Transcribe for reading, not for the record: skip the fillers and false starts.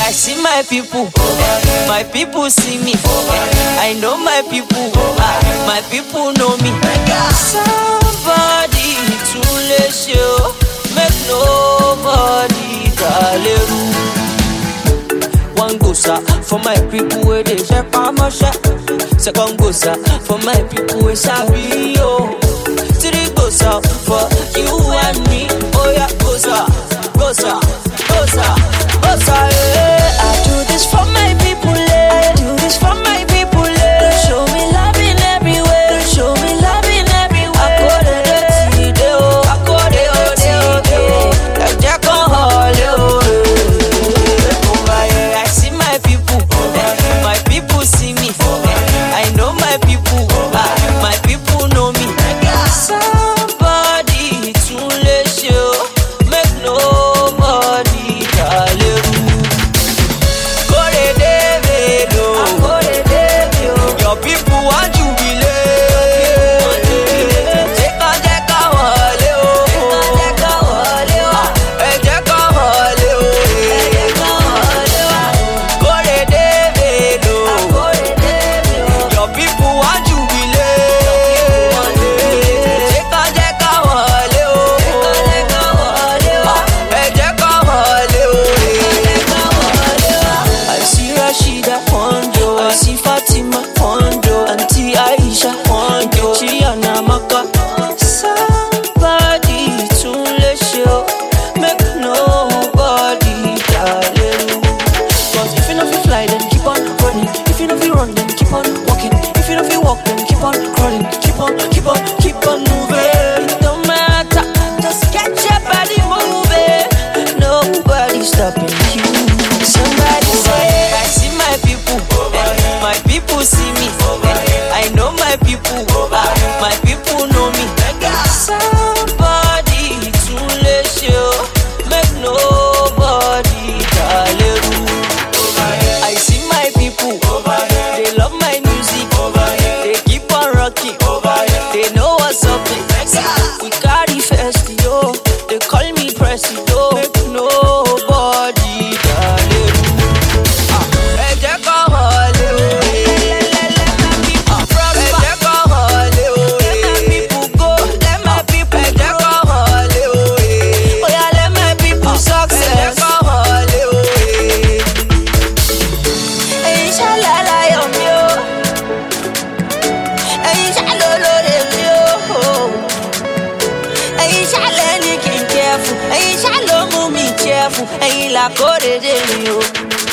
I see my people see me. I know my people know me. Somebody to let you make nobody galeru. One goes up for my people where they share pamasha. Second goes up for my people where sabi yo. Three goes up for you and me. Oh yeah, goes up. I do this for my people. I do this for my people. Show me love in everywhere. Show me love in everywhere. I go to the T-Deo. I see my people see me. I know my people know me. Somebody to let you make nobody galeru. Your people want jubilate. Take on deck hole, your people want jubilate. Take on deck I see Rashida Pondo, I see Fatima Pondo, Auntie Aisha Pondo, Chiana Maka. Somebody to let you make nobody galeru. Cause if you know you fly, then keep on running. If you know you run, then keep on walking. If you know you walk, then keep on crawling. Keep on moving. It don't matter, just get your body moving. Nobody's stopping you. Somebody say, I see my people see me. I know my people know me. Somebody to let you make nobody galeru. I see my people, they love my music. They keep on rocking, they know what's up. We carry festival, they call me Presido. Make nobody galeru. Ain't la code de